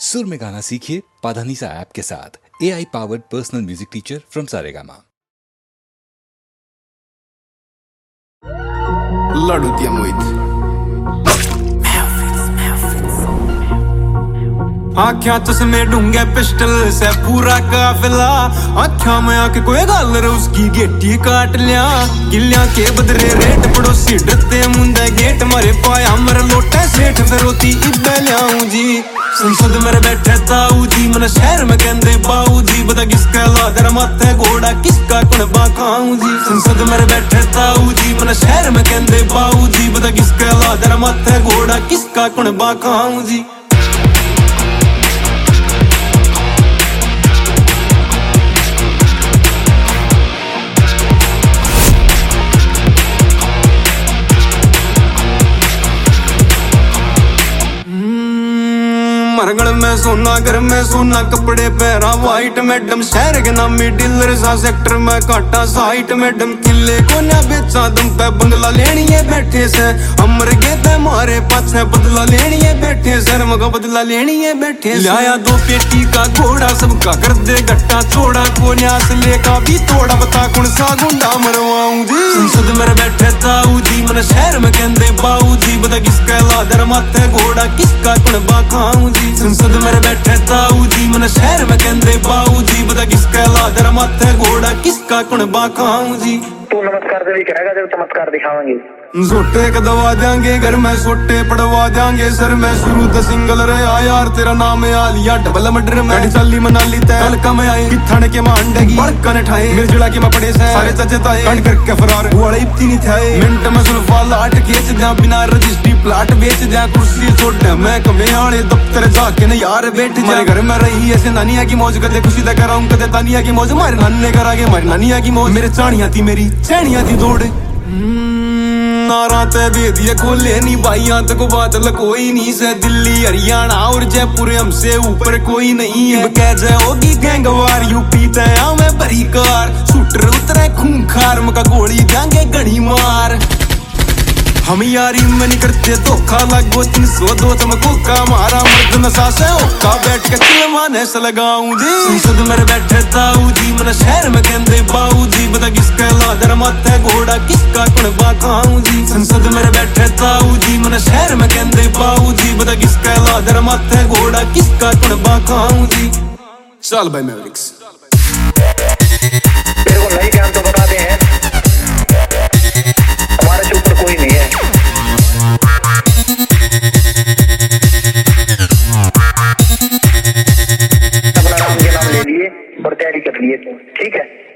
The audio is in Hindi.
सुर में गाना सीखिए पाधानीसा ऐप के साथ। AI powered personal music teacher from Saregama. लड़ुतिया मोहित आख्या चश्मे ढूंगे पिस्टल से पूरा काफिला, आख्या में आके कोई गालर उसकी गेटी काट लिया। गिलिया के बदरे रेट पड़ोसी डरते मुंडे गेट मारे पाया मर लोटे सेठ फिर होती इब्बे लियाऊं जी। संसद मेरे बैठे ताऊ जी, मन शहर में कहंदे बाऊ जी, बता किसका लादर माथे घोड़ा किसका कुणबा खाऊं जी। संसद मेरे बैठे ताऊ जी, मन शहर में कहंदे बाऊ जी, बता किसका लादर माथे घोड़ा किसका कुणबा खाऊं जी। मरगड़ में सोना, घर में सोना, कपड़े पहरा वाइट मैडम, शहर के नामी डीलर सा, सेक्टर में काटा साइट मैडम। किले को ना बेचा दम पे बंगला लेनी है बैठे से, अमर गे मारे पाछे बदला लेनी है बैठे से, मगा बदला लेनी है बैठे से। लाया 2 पेटी का घोड़ा, सबका कर दे गट्टा छोड़ा, को न्यास लेका भी तोड़ा, बता कौन सा गुंडा मरवाऊं जी। संसद मेरे बैठे ताऊ जी, मन शहर में कहंदे बाऊ जी, बता किसका लादर माथे घोड़ा किसका कुणबा खाऊं जी। संसद मेरे बैठे ताऊ जी, मन शहर में कहंदे बाऊ जी, बता किसका लादर माथे घोड़ा किसका कुणबा खाऊं जी। तू नमस्कार देवी करेगा जब चमत्कार दिखावांगे। सोटे कदवा देंगे घर में सोटे पड़वा देंगे, सर में शुरू तो सिंगल रहा यार, तेरा नाम है आलिया डबल मर्डर में चाली मनाली तय कल कम आई किथाने के मांडेगी बड़कन ठाए मिर्जड़ा के मैं पड़े से सारे चचे ताए कंड करके फरार वाले इतनी नहीं थे। मिनट में सुल्फा लाट खींच दिया, बिना रजिस्ट्री प्लाट बेच दिया, कुर्सी छोड़ मैं कमे आने दफ्तर जाके न यार बैठ जाए। घर में रही ऐसे नानिया की मौज, कदे खुशी तक कराऊं कदे तानिया की मौज, मारे नाने करागे मारी नानिया की मौज। मेरे चाणिया थी मेरी चैनिया थी दौड़, नारा ते भेदिए खोले नी भाइयां तक बादल कोई नहीं से, दिल्ली हरियाणा और जयपुर हमसे ऊपर कोई नहीं है। कह जाए होगी गैंगवार यूपी तया में भरी कार, शूटर उतरे खूंखार, मका गोली देंगे घड़ी मार। हम यारी में नहीं करते धोखा, लगो 302 चमको का मारा मर्द नशा से ओका, बैठ के चिलवाने से लगाऊं जी। संसद मेरे बैठे ताऊ जी, मन शहर में कहंदे बाऊ जी, बता किसका लादर माथे घोड़ा किसका कुणबा खाऊं जी। संसद मेरे बैठे ताऊ जी, मन शहर में कहंदे बाऊ जी, बता किसका लादर माथे घोड़ा किसका कुणबा खाऊं जी। चल भाई मैवरिक्स तेरे को नहीं ज्ञान तो बताते हैं, हमारे से ऊपर कोई नहीं है। अपना राम के नाम ले लिए और तैयारी कर लिए, ठीक है।